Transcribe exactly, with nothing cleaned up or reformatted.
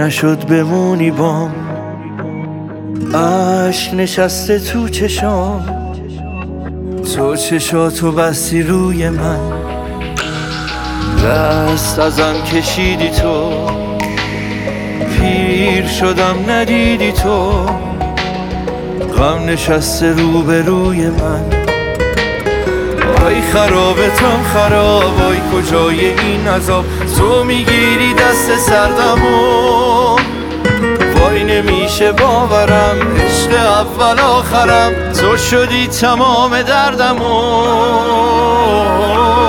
نشد بمونی بام، عشق نشسته تو چشام، تو چشاتو بستی روی من، دست ازم کشیدی تو، پیر شدم ندیدی تو، غم نشسته رو به روی من. وای خرابتم خراب، وای کجای این عذاب، تو میگیری دست سردمو، وای نمیشه باورم عشق اول آخرم، تو شدی تمام دردمو.